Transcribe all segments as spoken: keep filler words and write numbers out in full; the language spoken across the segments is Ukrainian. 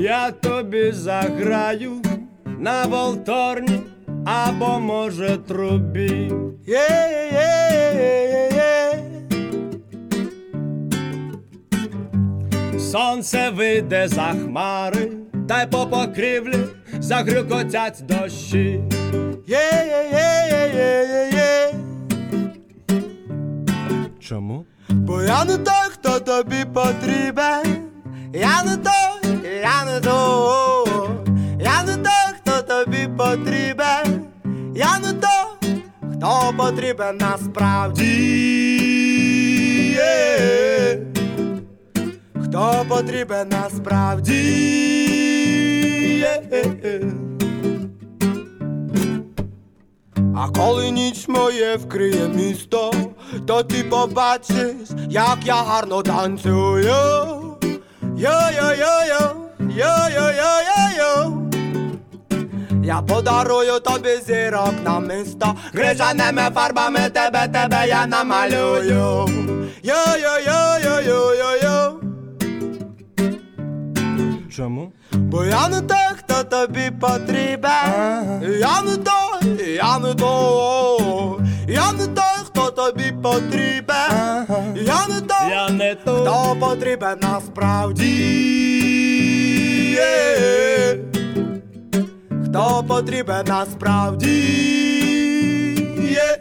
Я тобі заграю на волторні або, може, трубі. Є-є-є-є-є. Сонце вийде за хмари, та й по покрівлі загрюкотять дощі. Є-є-є-є-є-є. Чому? Бо я не той, хто тобі потрібен. Я не той, я не той. Я не той, хто тобі потрібен. Я не той, хто потрібен насправді. Є-є-є. Хто потрібен насправді. Є-є-є. А коли ніч моє вкриє місто, то ти побачиш, як я гарно танцюю. Йо-йо-йо-йо, йо-йо-йо-йо-йо. Я подарую тобі зірок на місто, крижаними фарбами тебе, тебе я намалюю. Йо-йо-йо-йо-йо-йо-йо. Чому? Бо я не той, хто тобі потрібен. Ага. Я не той, я не той. Я не той, хто тобі потрібен. Ага. Я не той, я не той, хто потрібен насправді. Є. Хто потрібен насправді. Є.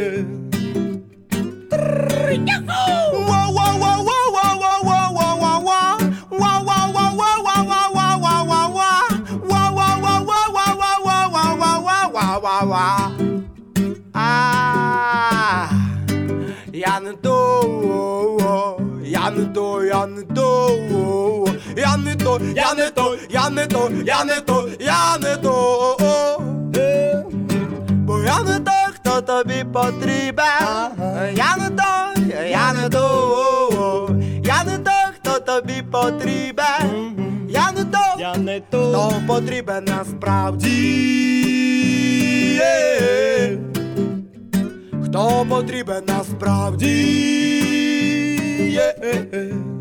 А, я не то, я не то, я не то, я не то, я не то, я не то, я не то, я не то. Бо я не той, хто тобі потрібен. Я не той, я не то, я не той, хто тобі потрібен. Я не той, я не той, хто потрібен насправді. Є. Хто потрібен насправді. Є.